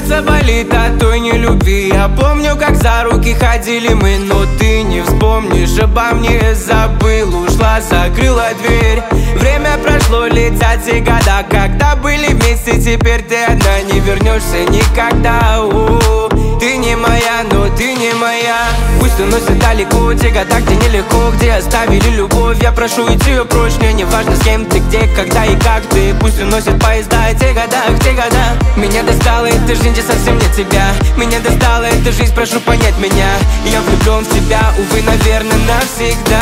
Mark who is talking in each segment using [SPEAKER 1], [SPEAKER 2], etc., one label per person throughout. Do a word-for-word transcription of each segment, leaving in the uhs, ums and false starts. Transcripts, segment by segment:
[SPEAKER 1] сердце болит от той нелюбви. Я помню, как за руки ходили мы, но ты не вспомнишь обо мне. Забыл, ушла, закрыла дверь. Время прошло, летят все года, когда были вместе, теперь ты одна. Не вернешься никогда. У-у-у. Ты не моя, но ты не моя. Пусть уносит далеко те года, где нелегко, где оставили любовь. Я прошу идти ее прочь, мне не важно с кем ты, где, когда и как ты. Пусть уносит поезда те года, те года. Меня достала эта жизнь, где совсем нет тебя. Меня достала эта жизнь, прошу понять меня. Я влюблен в тебя, увы, наверное, навсегда.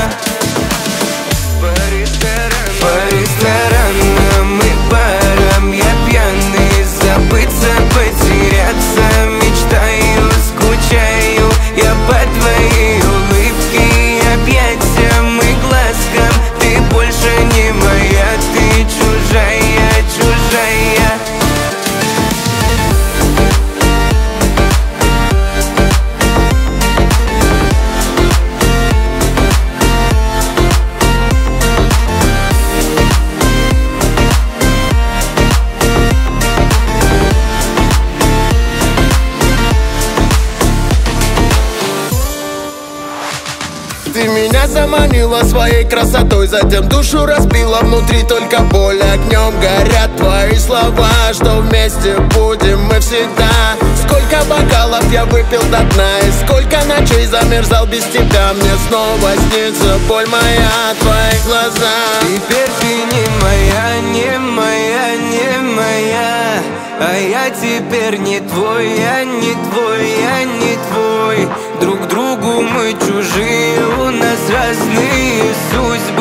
[SPEAKER 1] По ресторанам и барам я пьяный, забыться, потеряться мечтаю, скучаю я по твоей улыбке, объятиям и глазкам. Ты больше не моя, ты чужая, чужая.
[SPEAKER 2] Ты меня заманила своей красотой, затем душу разбила, внутри только боль. Огнем горят твои слова, что вместе будем мы всегда. Сколько бокалов я выпил до дна, и сколько ночей замерзал без тебя. Мне снова снится боль моя, твои глаза.
[SPEAKER 1] Теперь ты не моя, не моя, не моя. А я теперь не твой, я не твой, я не твой. Друг другу мы чужие, у нас разные судьбы.